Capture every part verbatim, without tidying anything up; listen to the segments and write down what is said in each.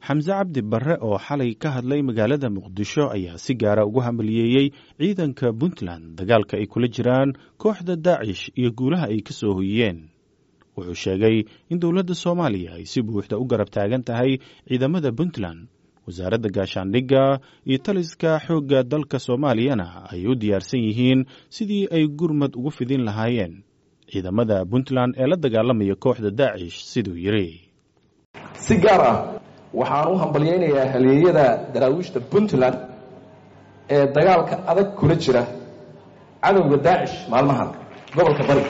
xamse cabdi barre oo xalay ka hadlay magaalada muqdisho ayaa si gaara ugu hambalyeeyey ciidanka puntland dagaalka ay kula jiraan kooxda daacish iyo guulaha ay ka soo hoyiyeen wuxuu sheegay in dowladda soomaaliya ay si buuxda u garab taagan tahay ciidamada puntland wasaaradda gaashaandhigga iyo taliska xoogga dalka soomaaliyana ay u diyaarsan yihiin sidii ay gurmad ugu fidin lahaayeen ciidamada puntland ee la dagaalamaya kooxda daacish siduu yidhi si gaar ah waxaan u hambalyaynayaa halyeeyada daraawiishta puntland ee dagaalka adag kula jira cadowga daacish maalmahan gobolka bari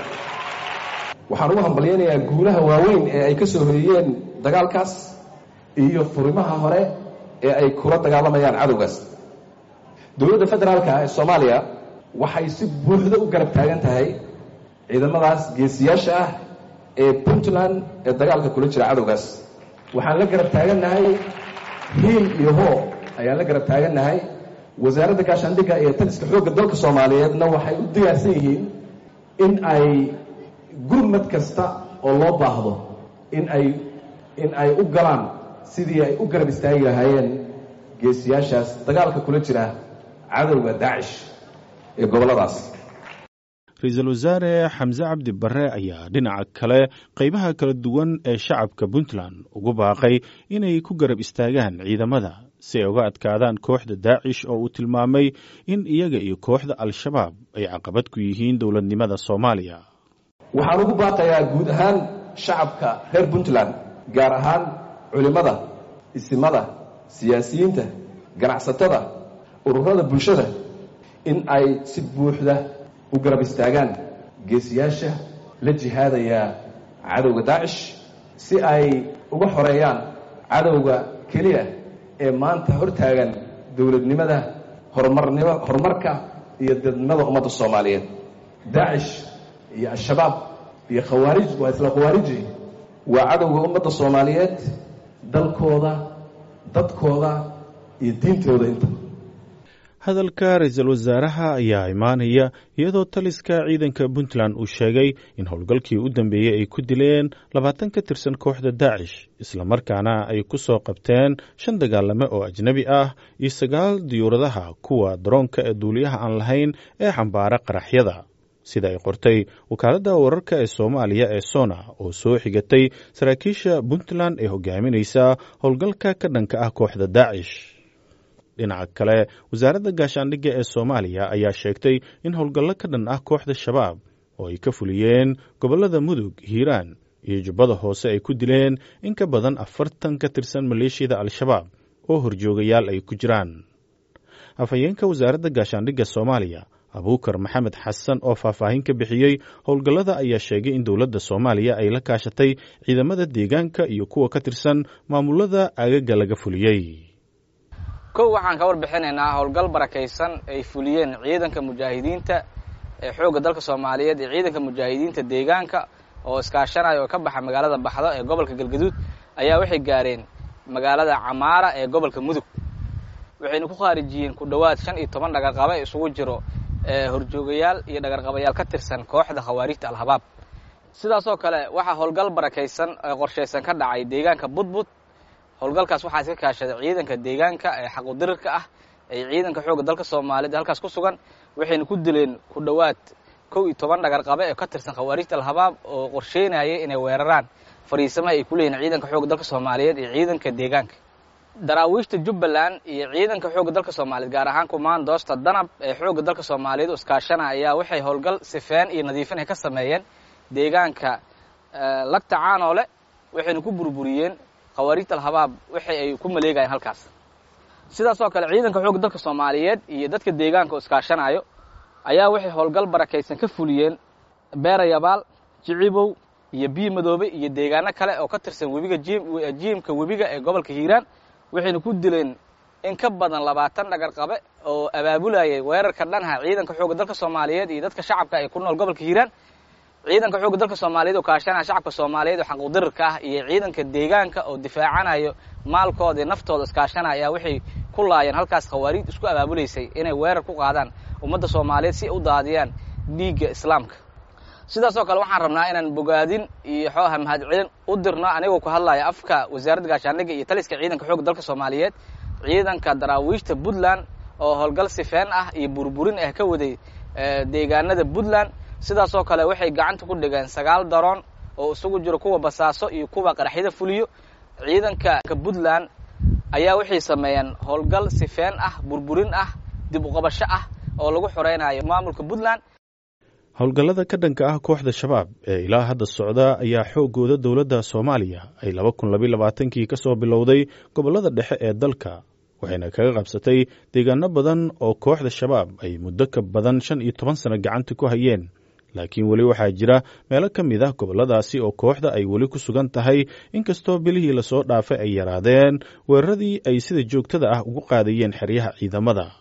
waxaan ugu hambalyaynayaa guulaha waaweyn ee ay ka soo hoyiyeen dagaalkaas iyo furimaha hore ee ay kula dagaalamayaan cadowgaas dowladda federaalka ee soomaaliya waxay si buuxda u garab taagan tahay ciidamadaas geesiyaasha ah ee puntland ee dagaalka kula jira cadowgaas waxaan la garab taagannahay hiil iyo hoo ayaan la garab taagannahay wasaaradda gaashaandhigga iyo taliska xoogga dalka soomaaliyeedna waxay u diyaarsan yihiin in ay gurmad kasta oo loo baahdo in ay in ay u galaan sidii ay u garab istaagi lahaayeen geesiyaashaas dagaalka kula jira cadowga daacish ee gobolladaas ra-iisul wasaare xamse cabdi barre ayaa dhinaca kale qaybaha kala duwan ee shacabka puntland ugu baaqay inay ku garab istaagaan ciidamada si ay uga adkaadaan kooxda daacish oo uu tilmaamay in iyaga iyo kooxda al-shabaab ay caqabad ku yihiin dowladnimada soomaaliya waxaan ugu baaqayaa guud ahaan shacabka reer puntland gaar ahaan culimmada isimada siyaasiyiinta ganacsatada ururada bulshada in ay si buuxda u garab istaagaan geesiyaasha la jihaadaya cadowga daacish si ay uga xoreeyaan cadowga keliya ee maanta hortaagan dowladnimada horumarnimo horumarka iyo dadnimada ummadda soomaaliyeed daacish iyo al-shabaab iyo khawaarij waa isla khawaariji waa cadowga ummadda soomaaliyeed dalkooda dadkooda iyo diintooda inta hadalka ra-iisul wasaaraha ayaa imaanaya iyadoo taliska ciidanka puntland uu sheegay in howlgalkii u dambeeyey ay ku dileen labaatan ka tirsan kooxda daacish islamarkaana ay ku soo qabteen shan dagaalame oo ajnebi ah iyo sagaal diyuuradaha kuwa daroonka ee duuliyaha aan lahayn ee xambaara qaraxyada sida ay qortay wakaaladda wararka ee soomaaliya ee sona oo soo xigatay saraakiisha puntland ee hogaaminaysa howlgalka ka dhanka ah kooxda daacish dhinaca kale wasaaradda gaashaandhigga ee soomaaliya ayaa sheegtay in howlgallo ka dhan ah kooxda shabaab oo ay ka fuliyeen gobollada mudug hiiraan iyo jubbada hoose ay ku dileen in ka badan afartan ka tirsan maleeshiyada al-shabaab oo horjoogayaal ay ku jiraan afhayeenka wasaaradda gaashaandhigga soomaaliya abuukar maxamed xasan oo faahfaahin ka bixiyey howlgallada ayaa sheegay in dowladda soomaaliya ay la kaashatay ciidamada deegaanka iyo kuwa ka tirsan maamulada aagaga laga fuliyey kow waxaan ka warbixinaynaa howlgal barakaysan ay fuliyeen ciidanka mujaahidiinta ee xoogga dalka soomaaliyeed iyo ciidanka mujaahidiinta deegaanka oo iskaashanaya oo ka baxa magaalada baxdo ee gobolka galgaduud ayaa waxay gaareen magaalada camaara ee gobolka mudug waxayna ku khaarijiyeen ku dhowaad shan iyo toban dhagarqabe isugu jiro horjoogayaal iyo dhagarqabayaal ka tirsan kooxda khawaarijta al-habaab sidaasoo kale waxaa howlgal barakaysan ee qorshaysan ka dhacay deegaanka budbud howlgalkaas waxaa iska kaashaday ciidanka deegaanka ee xaqudirirka ah ee ciidanka xoogga dalka soomaaliyeed halkaas ku sugan waxayna ku dileen ku dhowaad kow iyo toban dhagarqabe ee ka tirsan khawaarijta al-habaab oo qorsheynayay inay weeraraan fariisamaha ay ku leeyihiin ciidanka xoogga dalka soomaaliyeed iyo ciidanka deegaanka daraawiishta jubbaland iyo ciidanka xoogga dalka soomaaliyeed gaar ahaan kumaandoosta danab ee xoogga dalka soomaaliyeed iskaashanaya ayaa waxay howlgal sifeen iyo nadiifin ay ka sameeyeen deegaanka lagta caanoole waxayna ku burburiyeen khawaarijta al-habaab waxay ay ku maleegayeen halkaas sidaasoo kale ciidanka xoogga dalka soomaaliyeed iyo dadka deegaanka oo iskaashanayo ayaa waxay howlgal barakaysan ka fuliyeen beerayabaal jicibow iyo biyo madoobe iyo deegaano kale oo ka tirsan webiga jiimka webiga ee gobolka hiiraan waxayna ku dileen in ka badan labaatan dhagarqabe oo abaabulayay weerarka dhanha ciidanka xoogga dalka soomaaliyeed iyo dadka shacabka ee ku nool gobolka hiiraan ciidanka xoogga dalka soomaaliyeed oo kaashanaya shacabka soomaaliyeed oo xaquudirirka ah iyo ciidanka deegaanka oo difaacanayo maalkooda iyo naftooda iskaashanaya waxay ku laayeen halkaas khawaariij isku abaabulaysay inay weerar ku qaadaan ummadda soomaaliyeed si ay u daadiyaan dhiigga islaamka sidaasoo kale waxaan rabnaa inaan bogaadin iyo xooha mahadcelin u dirno anigoo ku hadlaya afka wasaaradda gaashaandhigga iyo taliska ciidanka xoogga dalka Soomaaliyeed ciidanka daraawiishta Puntland oo howlgal sifeen ah iyo burburin ah ka waday deegaanada Puntland sidaasoo kale waxay gacanta ku dhigeen sagaal daroon oo isugu jiro kuwa basaaso iyo kuwa qaraxyada fuliyo ciidanka Puntland ayaa waxay sameeyeen howlgal sifeen ah burburin ah dib u qabasho ah oo lagu xoreynayo maamulka Puntland. howlgallada ka dhanka ah kooxda shabaab ee ilaa hadda socda ayaa xoogooda dowladda Soomaaliya ay laba kun laba iyo labaatan-kii ka soo bilowday gobollada dhexe ee dalka waxayna kaga qabsatay deegaano badan oo kooxda shabaab ay muddo ka badan shan iyo toban sano gacanta ku hayeen laakiin weli waxaa jira meelo ka mid ah gobolladaasi oo kooxda ay weli ku sugan tahay inkastoo bilihii lasoo dhaafay ay yaraadeen weeraradii ay sida joogtada ah ugu qaadayeen xeryaha ciidamada